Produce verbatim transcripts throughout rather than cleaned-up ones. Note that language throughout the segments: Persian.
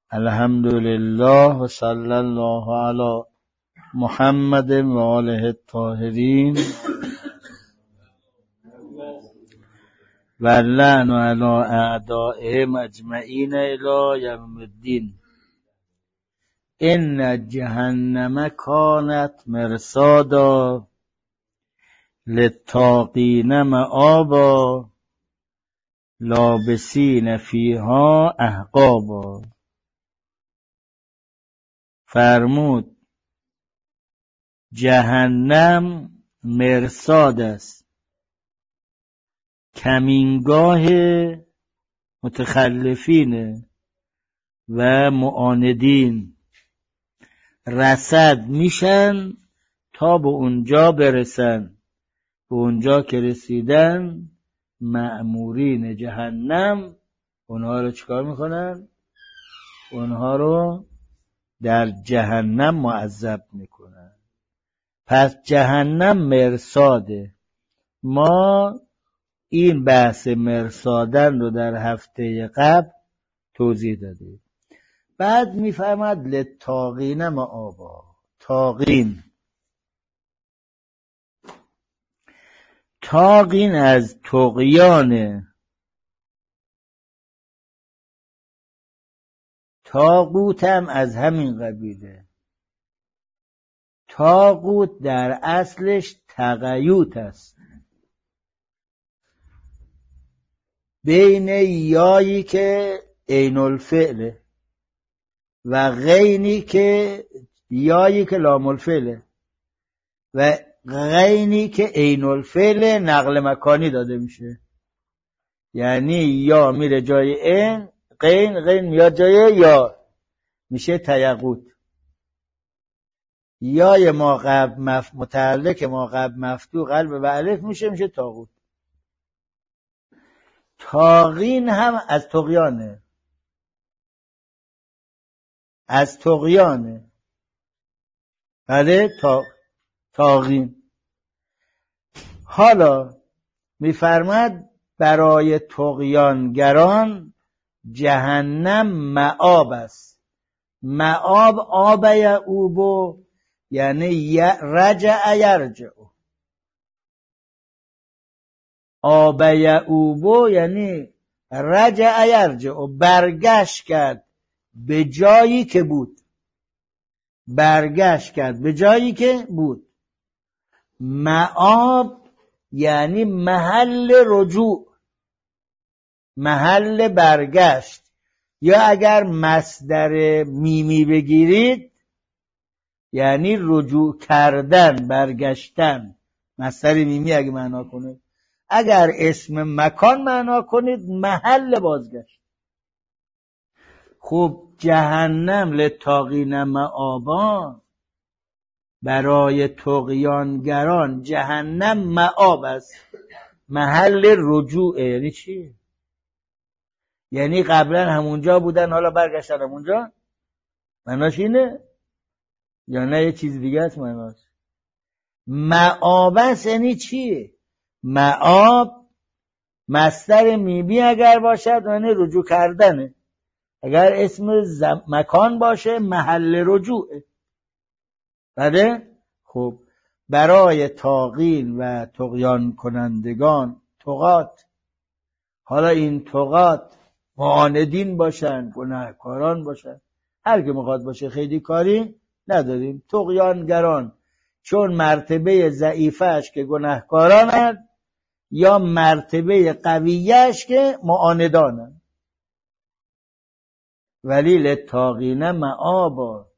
الحمد لله و صلی الله علی محمد و آله الطاهرین و لعن علی اعدائهم اجمعین الی یوم الدین. ان جهنم کانت مرصادا للطاغین مآبا لابسین فیها احقابا. فرمود جهنم مرصاد است، کمینگاه متخلفین و معاندین. رصد میشن تا به اونجا برسن، به اونجا که رسیدن مأمورین جهنم اونها رو چیکار میکنن؟ اونها رو در جهنم معذب میکنن. پس جهنم مرصاده. ما این بحث مرصادن رو در هفته قبل توضیح دادیم. بعد میفهمد للطاغین مآبا. طاغین طاغین از طغیانه. طاغوت هم از همین قبیله. طاغوت در اصلش تغیوت است، بین یایی که عین الفعله و غینی که یایی که لام الفعله و غینی که عین الفعل نقل مکانی داده میشه. یعنی یا میره جای این، غین غین میاد جای یا، میشه تیغوت. یای ما قبل مف... متعلق ما قبل مفتوح قلب و الف میشه میشه طاغوت. طاغین هم از طغیانه، از طغیانه. بله تا... طاغین. حالا میفرماد برای طغیانگران جهنم مآب است. مآب آب یعوب یعنی رجع یرجع. آب یعوب یعنی رجع یرجع، برگشت کرد به جایی که بود. برگشت کرد به جایی که بود. مآب یعنی محل رجوع، محل برگشت. یا اگر مصدر میمی بگیرید یعنی رجوع کردن، برگشتن. مصدر میمی اگه معنا کنید. اگر اسم مکان معنا کنید محل بازگشت. خب جهنم للطاغین مآبا، برای طغیانگران جهنم مآب است، محل رجوع. یعنی چی؟ یعنی قبلا همونجا بودن حالا برگشتن همونجا؟ معناش اینه؟ یا نه یه چیز دیگه است معناش؟ مآب است یعنی چیه؟ مآب مصدر میمی اگر باشد یعنی رجوع کردنه. اگر اسم زم... مکان باشه محل رجوعه. بله؟ خب برای طاغین و طغیان کنندگان طغات، حالا این طغات معاندین باشن، گناهکاران باشن، هر که میخواد باشه، خیلی کاری نداریم. طغیانگران چون مرتبه ضعیفش که گناهکارانند یا مرتبه قویش که معاندانند. ولی للطاغین مآبا،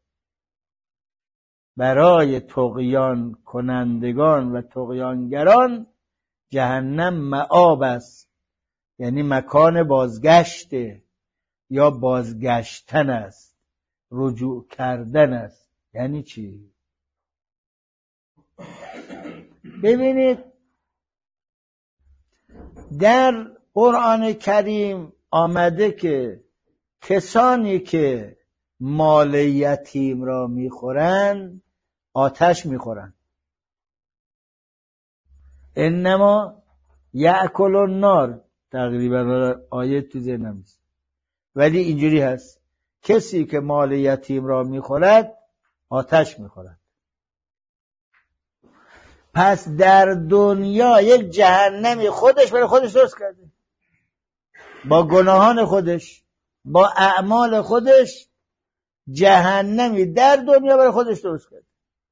برای طغیان کنندگان و طغیانگران جهنم مآب است، یعنی مکان بازگشته یا بازگشتن است، رجوع کردن است. یعنی چی؟ ببینید در قرآن کریم آمده که کسانی که مال یتیم را میخورند آتش میخورند. انما یأکل النار، تقریبا آیه تو ذهنم نیست ولی اینجوری هست کسی که مال یتیم را میخورد آتش میخورد. پس در دنیا یک جهنمی خودش برای خودش درست کرده، با گناهان خودش، با اعمال خودش جهنمی در دنیا برای خودش درست کرده.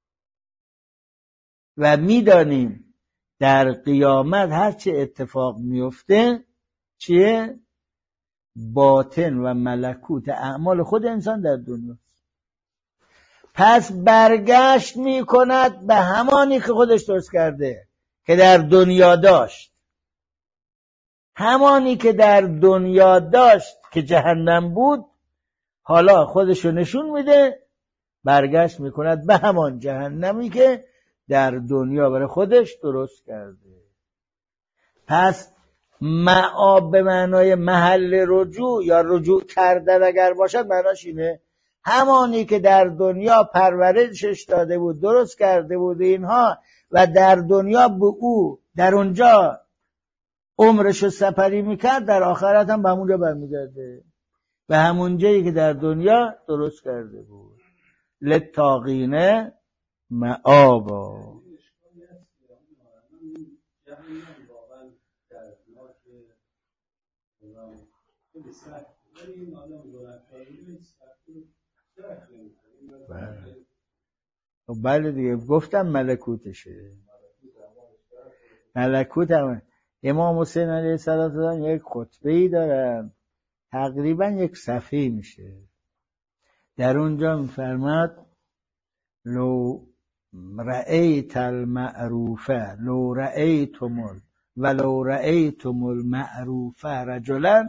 و میدانیم در قیامت هر چه اتفاق میفته چیه؟ باطن و ملکوت اعمال خود انسان در دنیا. پس برگشت میکند به همانی که خودش درست کرده که در دنیا داشت. همانی که در دنیا داشت که جهنم بود، حالا خودشو نشون میده، برگشت میکند به همان جهنمی که در دنیا برای خودش درست کرده. پس مآب به معنای محل رجوع یا رجوع کردن اگر باشد، معناش اینه همانی که در دنیا پرورشش داده بود، درست کرده بود اینها، و در دنیا به او در اونجا عمرشو سپری میکرد، در آخرت هم به همونجا برمیگرده، به همون جایی که در دنیا درست کرده بود. للطاغین مآبا. بله دیگه گفتم ملکوتشه. ملکوت هم امام حسین علیه السلام یک خطبه‌ای دارن، تقریبا یک صفحه میشه. در اونجا میفرماد لو رأیت المعروفه لو رأیتم ولو رأیتم المعروف رجلا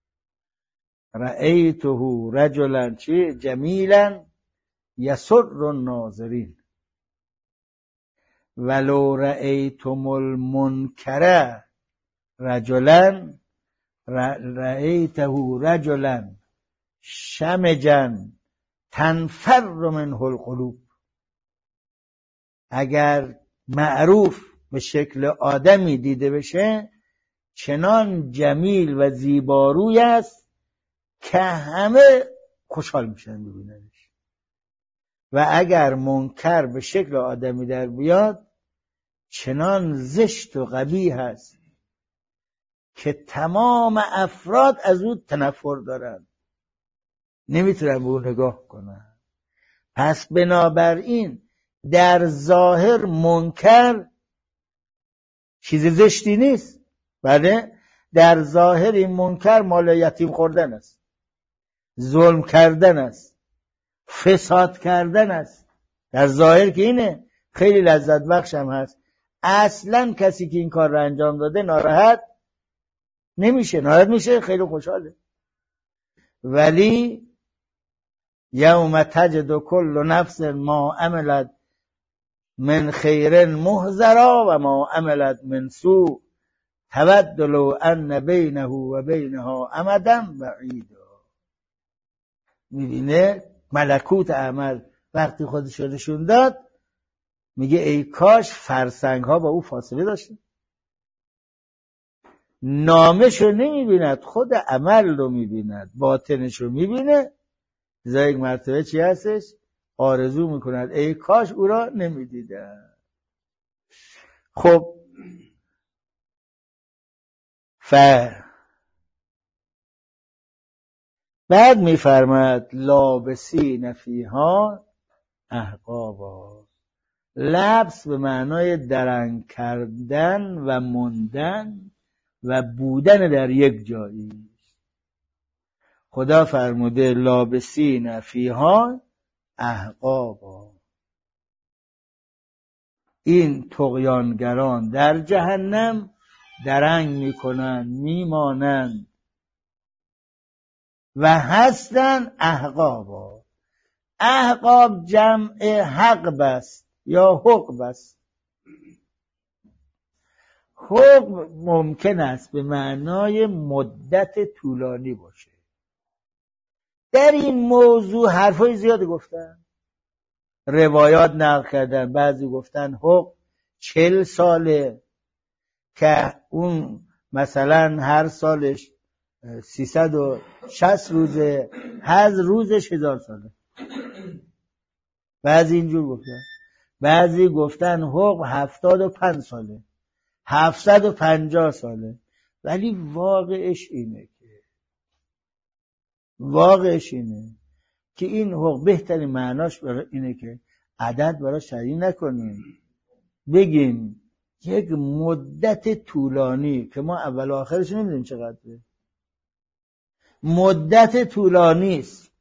رأیته رجلا چی جمیلا یسر الناظرین ولو رأیتم المنکر رجلا رأیته رجلا شمجا تنفر منه القلوب. اگر معروف به شکل آدمی دیده بشه، چنان جمیل و زیباروی است که همه خوشحال میشن ببیننش. و اگر منکر به شکل آدمی در بیاد، چنان زشت و قبیح است که تمام افراد از او تنفر دارن، نمیتونن به او نگاه کنن. پس بنابراین در ظاهر منکر چیز زشتی نیست، بله، در ظاهر این منکر مال یتیم خوردن است، ظلم کردن است، فساد کردن است. در ظاهر که اینه، خیلی لذت بخش هم هست. اصلا کسی که این کار را انجام داده ناراحت نمیشه، ناراحت میشه، خیلی خوشحاله. ولی یوم تجد کل نفس ما عملت من خیر محضرا و ما عملت من سوء تود لو ان بینه و بینها امدا بعیدا. میبینه ملکوت عمل وقتی خودش نشون داد، میگه ای کاش فرسنگ ها با او فاصله داشتن. نامش رو نمیبیند، خود عمل رو میبیند، باطنش رو میبینه. زای یک مرتبه چی هستش؟ آرزو میکند ای کاش او را نمیدیدن. خب ف بعد میفرماد لابسین فیها احقابا. لبس به معنای درنگ کردن و موندن و بودن در یک جایی. خدا فرموده لابسین فیها احقابا. این طغیانگران در جهنم درنگ میکنن، میمانند و هستن احقابا. احقاب جمع حقب است یا حقب است. حقب ممکن است به معنای مدت طولانی باشه. در این موضوع حرفای زیاد گفتن، روایات نقل کردن. بعضی گفتن حقب چل ساله که اون مثلا هر سالش سیصد و شصت روزه، هر روزش هزار ساله. بعضی اینجور گفتن، بعضی گفتن حکم هفتاد و پنج ساله، هفتصد و پنجاه ساله. ولی واقعش اینه که واقعش اینه که این حکم بهترین معناش برای اینه که عدد برای شریع نکنیم، بگیم یک مدت طولانی که ما اول و آخرش نمیدونیم چقدره، مدت طولانی است،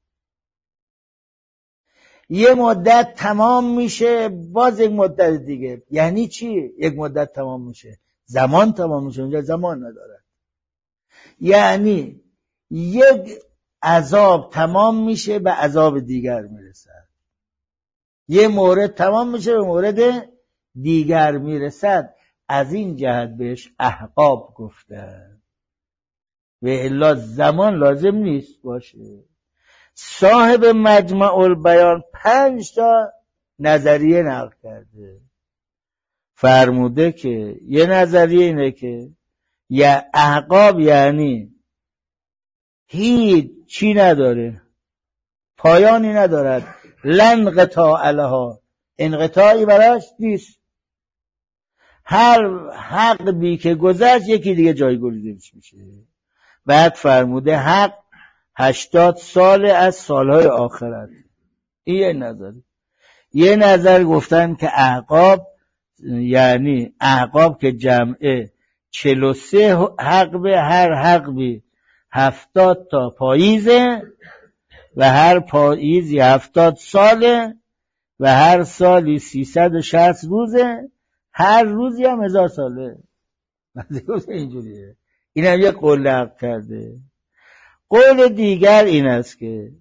یه مدت تمام میشه باز یک مدت دیگه. یعنی چی یک مدت تمام میشه؟ زمان تمام میشه، اونجا زمان نداره. یعنی یک عذاب تمام میشه به عذاب دیگر میرسد، یه مورد تمام میشه به مورد دیگر میرسد. از این جهت بهش احقاب گفتن و الا زمان لازم نیست باشه. صاحب مجمع البیان پنج تا نظریه نقل کرده، فرموده که یه نظریه اینه که یا احقاب یعنی هیچ چی نداره، پایانی ندارد، لن قطاع لها، انقطاعی براش نیست، هر حقی که گذشت یکی دیگه جایگزینش میشه. بعد فرموده حق هشتاد سال از سالهای آخرت. این یه نظر. یه نظر گفتن که احقاب یعنی احقاب که جمعه چهل و سه حقب، هر حقبی هفتاد تا پاییزه و هر پاییزی هفتاد ساله و هر سالی سیصد و شصت روزه، هر روزی هم هزار ساله. اینجوریه. این هم یه قول نقل کرده. قول دیگر این است که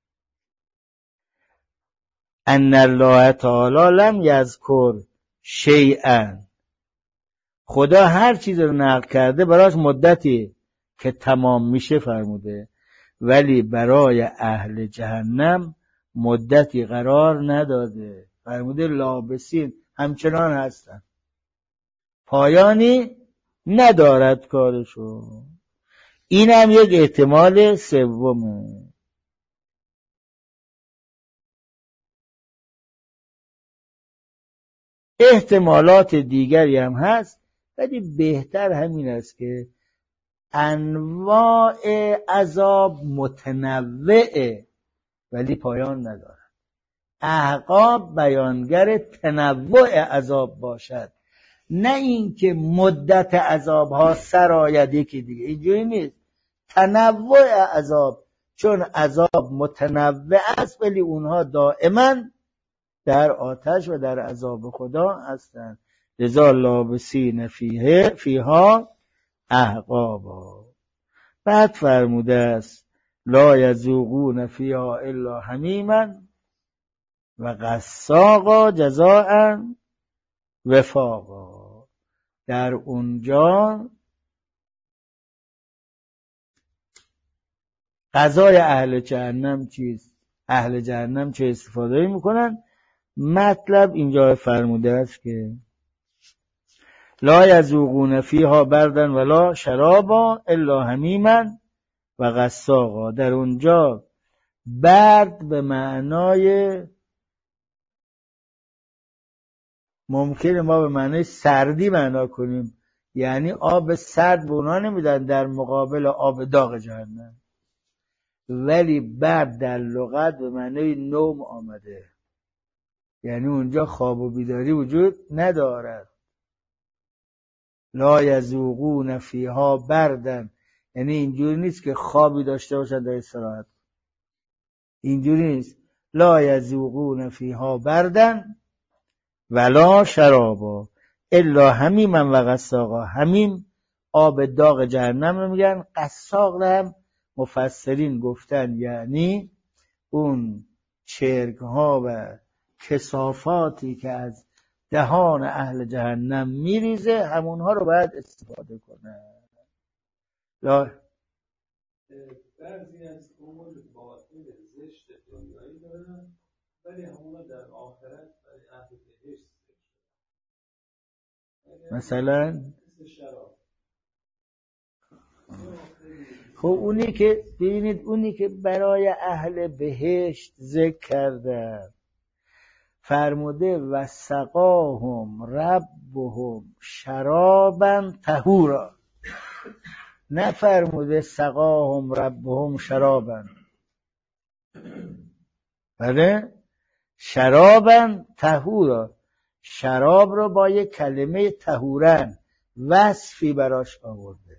ان الله تعالی لم یذکر شیئا، خدا هر چیز رو نقل کرده براش مدتی که تمام میشه فرموده، ولی برای اهل جهنم مدتی قرار نداده، فرموده لابسین همچنان هستن، پایانی ندارد کارشو. این هم یک احتمال سومه. احتمالات دیگری هم هست ولی بهتر همین است که انواع عذاب متنوعه ولی پایان ندارد. احقاب بیانگر تنوع عذاب باشد، نه اینکه مدت عذاب ها سرآید یکی دیگه، اینجوری نیست. تنوع عذاب، چون عذاب متنوع است ولی اونها دائما در آتش و در عذاب خدا هستند. لذا لابسین فیه فیها احقابا. بعد فرموده است لا یذوقون فیها الا حمیما و غساقا جزاء وفاقا. در اونجا غذای اهل جهنم چیست؟ اهل جهنم چه استفاده میکنن؟ مطلب اینجا فرموده است که لا یذوقون فیها بردا ولا شرابا الا حمیما و غساقا. در اونجا برد به معنای ممکنه ما به معنای سردی معنا کنیم، یعنی آب سرد به اونا نمیدن در مقابل آب داغ جهنم، ولی برد در لغت به معنای نوم آمده، یعنی اونجا خواب و بیداری وجود ندارد. لا یذوقون فیها بردن یعنی اینجوری نیست که خوابی داشته باشن در استراحت، اینجوری نیست. لا یذوقون فیها بردن ولا شرابا الا حمیما و غساقا. حمیم آب داغ جهنم رو میگن، غساق هم مفسرین گفتن یعنی اون چرک ها و کثافاتی که از دهان اهل جهنم میریزه، همونها رو باید استفاده کنه. لا بعضی از امور باطل زشت دنیایی دارن ولی همونا در آخرت برای اهل بهشت مثلا خب اونی که ببینید اونی که برای اهل بهشت ذکر کردن فرموده و سقاهم ربهم شرابا طهورا، نه فرموده سقاهم ربهم شرابا، بله شرابا طهورا، شراب رو با یک کلمه طهورن وصفی براش آورده.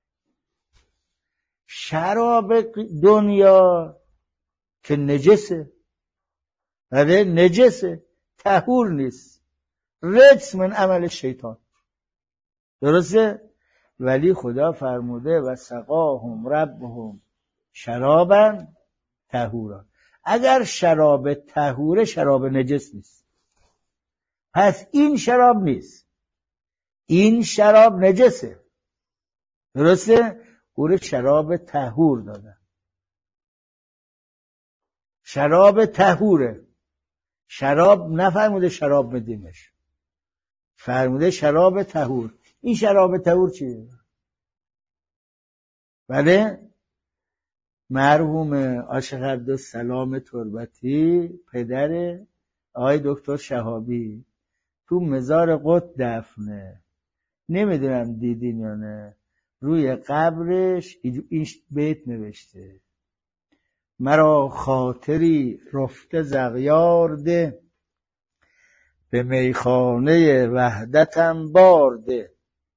شراب دنیا که نجسه، بله نجسه، طهور نیست، رجس من عمل شیطان، درسته؟ ولی خدا فرموده و سقاهم ربهم شرابا طهورا. اگر شراب طهوره شراب نجس نیست، پس این شراب نیست، این شراب نجسه، درسته؟ او شراب طهور دادن، شراب طهوره. شراب نفرموده شراب مدینش، فرموده شراب طهور. این شراب طهور چیه؟ بله مرحوم عاشق عبدالسلام تربتی پدر آقای دکتر شهابی تو مزار قط دفنه، نمیدونم دیدین یا نه، روی قبرش این بیت نوشته مرا خاطری رفته زغیارده به میخانه وحدتم بارده،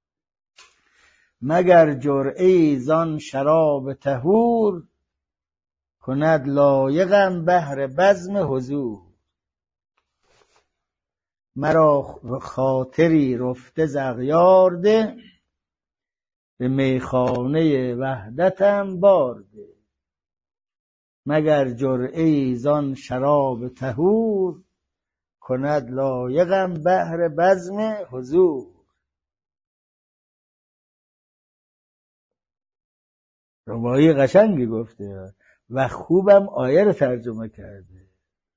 مگر جرعه زان شراب طهور کند لایقم بهر بزم حضور. مرا خاطری رفته زغیارده به میخانه وحدتم بارده، مگر جرعه زان شراب طهور کند لایقم بهر بزم حضور. روایی قشنگی گفته و خوبم آیه رو ترجمه کرده.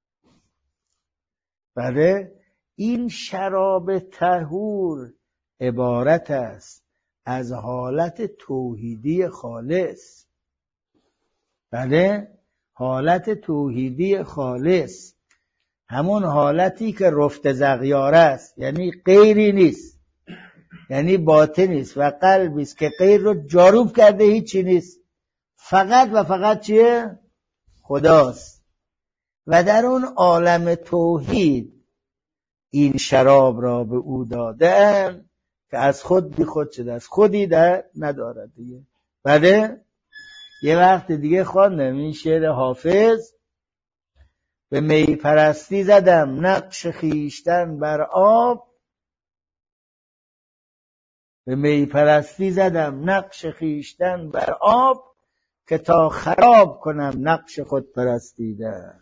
بله این شراب طهور عبارت است از حالت توحیدی خالص، بله حالت توحیدی خالص، همون حالتی که رفت زغیار است، یعنی غیری نیست، یعنی باطن نیست و قلبی است که غیر رو جاروب کرده، هیچی نیست، فقط و فقط چیه؟ خداست. و در اون عالم توحید این شراب را به او دادن که از خود بی خود شده، از خودی در ندارد دیگه. بله یه وقت دیگه خواندم این شعر حافظ، به می پرستی زدم نقش خیشتن بر آب، به می پرستی زدم نقش خیشتن بر آب، که تا خراب کنم نقش خود پرستیدن.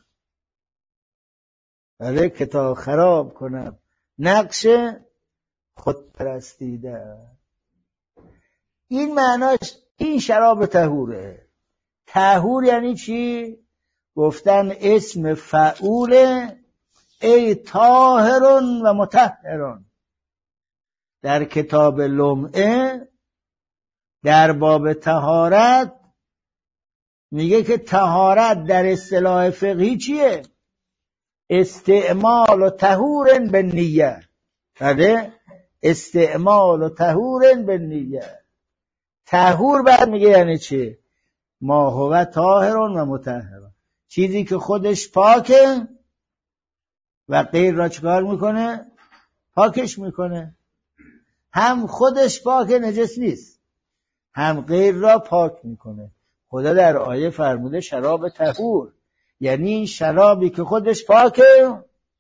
بله که تا خراب کنم نقش خود پرستیدن. این معناش این شراب طهوره. طهور یعنی چی؟ گفتن اسم فعوله، ای طاهرون و مطهرون. در کتاب لمعه در باب طهارت میگه که طهارت در اصطلاح فقهی چیه؟ استعمال و طهور به نیه. بله استعمال و طهور به نیه. طهور بعد میگه یعنی چی؟ ما هو طاهرون و مطهرون، چیزی که خودش پاکه و غیر را چکار میکنه؟ پاکش میکنه. هم خودش پاک نجس نیست، هم غیر را پاک میکنه. خدا در آیه فرموده شراب طهور، یعنی این شرابی که خودش پاکه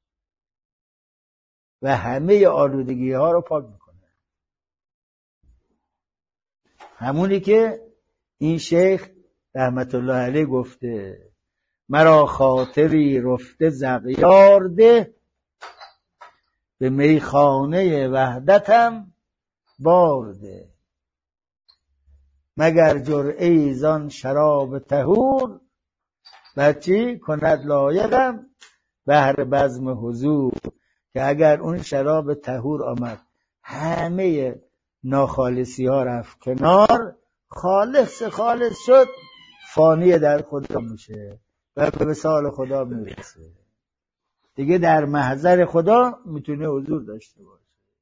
و همه آلودگی ها رو پاک میکنه. همونی که این شیخ رحمت الله علیه گفته مرا خاطری رفته زغیارده به میخانه وحدتم بارده، مگر جرعه زان شراب طهور بچی کند لایقم بهر بزم حضور. که اگر اون شراب طهور آمد همه ناخالصی ها رفت کنار، خالص خالص شد فانی در خدا میشه و به وصال خدا میرسه دیگه، در محضر خدا میتونه حضور داشته باشه.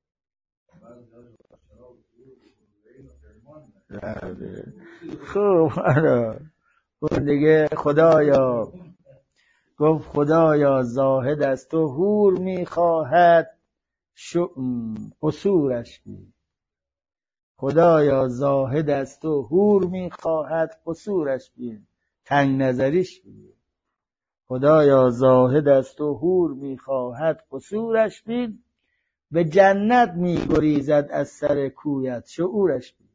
خوب آره اون دیگه خدایا گفت خدایا زاهد از تو حور میخواهد قصورش بین. خدایا زاهد از تو حور میخواهد قصورش بین، تنگ نظریش بین. خدایا زاهد از تو حور میخواهد قصورش بین، به جنت میگریزد از سر کویت شعورش بین.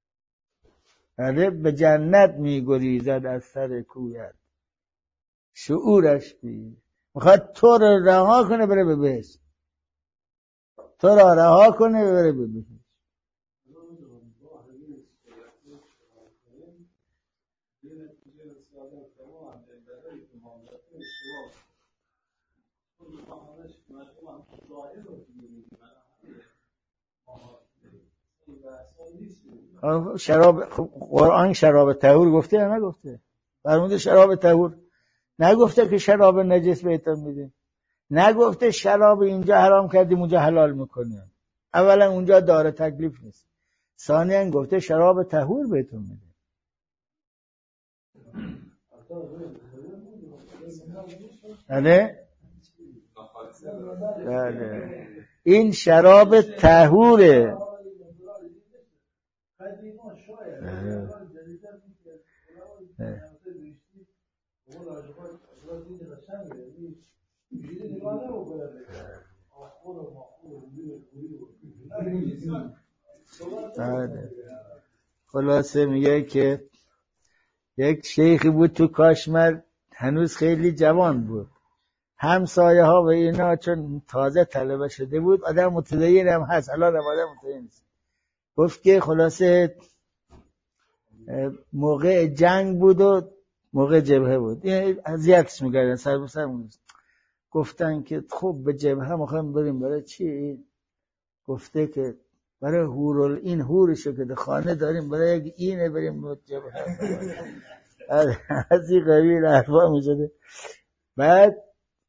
به جنت میگریزد از سر کویت شعورش بین. میخواد تو رو رها کنه بره به بهشت، تو را رها کنه بره به بهشت. شراب قرآن شراب طهور گفته یا نگفته؟ فرموده شراب طهور، نگفته که شراب نجس بهتون میده، نگفته شراب اینجا حرام کردیم اونجا حلال میکنه. اولا اونجا داره تکلیف نیست، ثانیا گفته شراب طهور بهتون میده. بله بله این شراب طهوره. خلاصه میگه که یک شیخی بود تو کاشمر، هنوز خیلی جوان بود، همسایه ها و اینا چون تازه طلبه شده بود، آدم متدین هم هست، الان هم آدم متدین است. گفت که خلاصه موقع جنگ بود و موقع جبهه بود، این اذیتش می‌کردن سر به سر. گفتن که خب به جبهه می‌خوایم بریم، برای چی؟ گفته که برای هورال این هورشو که خانه داریم، برای یک اینه بریم به جبهه. از این قبیل حرفا می‌زده. بعد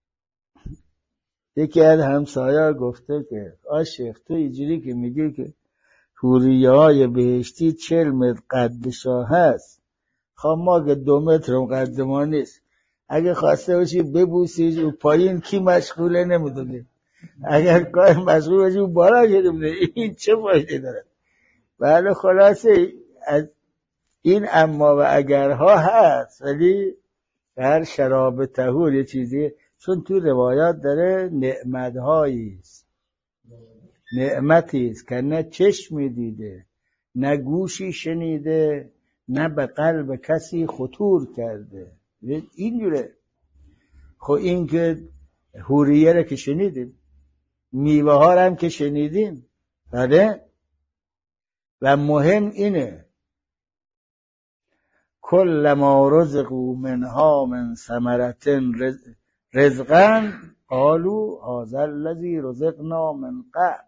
یکی از همسایه‌ها گفته که آ شیخ تو اینجوری که میگی که حوریه‌های بهشتی چهل متر قد شاه هست، خب ما که دو متر هم قد ما نیست، اگه خواسته باشی ببوسی و پایین کی مشغوله نمیدونه، اگر کار مشغول باشی و بالا شده بوده، این چه فایده داره؟ بله خلاصه از این اما و اگرها هست، ولی هر شراب طهور یه چیزی، چون تو روایات داره نعمت‌هایی است، نعمتی است که نه چشمی دیده، نه گوشی شنیده، نه به قلب کسی خطور کرده. اینجوره. خب این که حوریه را که شنیدیم، میوه ها هم که شنیدیم، بله. و مهم اینه کل ما رزقوا منها من ثمرة رزقا قالوا هذا الذی رزقنا من قبل.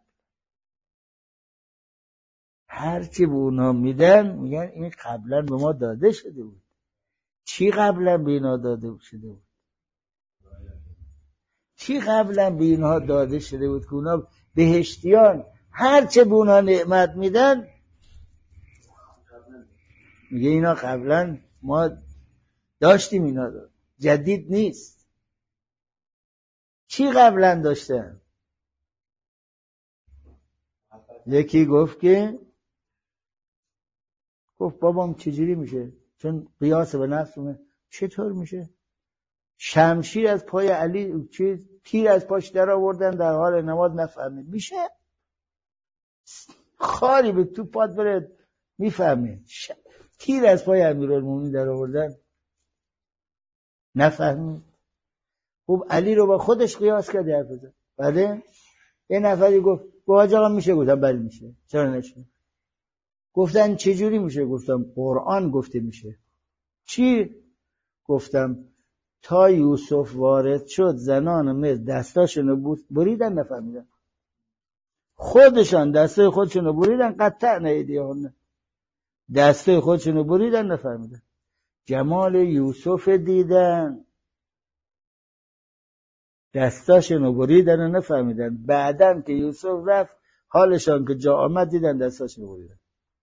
هرچی به اونا میدن میگن این قبلا به ما داده شده بود. چی قبلا به اینا داده شده بود؟ چی قبلا به اینا داده شده بود که اونا بهشتیان هرچی به اونا نعمت میدن میگه اینا قبلا ما داشتیم، اینا داشت. جدید نیست. چی قبلا داشتن؟ یکی گفت که گفت بابام چجوری میشه؟ چون قیاس به نفس اومه. چطور میشه؟ شمشیر از پای علی، چیز تیر از پاش در آوردن در حال نماز، نفهمید میشه؟ خاری به تو پات بره میفهمید؟ ش... تیر از پای امیرالمومنین در آوردن نفهمید؟ خب علی رو با خودش قیاس کرد حرف بزن. بعد یه نفری گفت حاج آقا میشه؟ گفتم بله میشه. چرا نشه؟ گفتن چجوری میشه؟ گفتم قرآن گفته میشه. چی؟ گفتم تا یوسف وارد شد زنان مصر دستاشونو بریدن نفهمیدن، خودشان دسته خودشونو بریدن قطع ایدیهن. دسته خودشونو بریدن نفهمیدن. جمال یوسف دیدن دستاشونو بریدن و نفهمیدن. بعدن که یوسف رفت حالشان که جا آمد دیدن دستاشونو بریدن.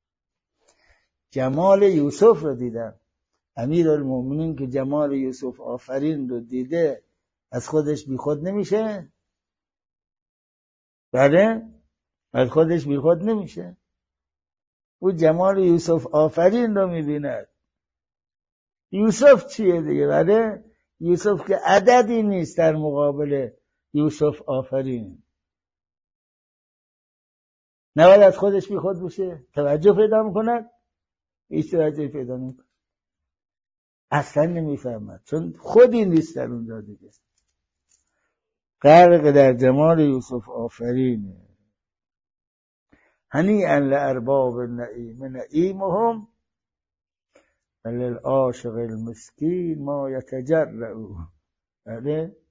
جمال یوسف رو دیدن. امیرالمومنین که جمال یوسف آفرین رو دیده از خودش بیخود نمیشه؟ بله؟ از خودش بیخود نمیشه؟ او جمال یوسف آفرین رو میبیند. یوسف چیه دیگه؟ بله؟ یوسف که عددی نیست در مقابل یوسف آفرین. نباید از خودش بیخود بشه؟ توجه پیدا میکند؟ هیچ توجه پیدا نمیکند. اصلا نمیفهمد چون خودی نیست در اونجا دیگه. غرق در جمال یوسف آفرینه. هنیئا لارباب النعیم نعیمهم وللعاشق المسکین ما یتجرع. بله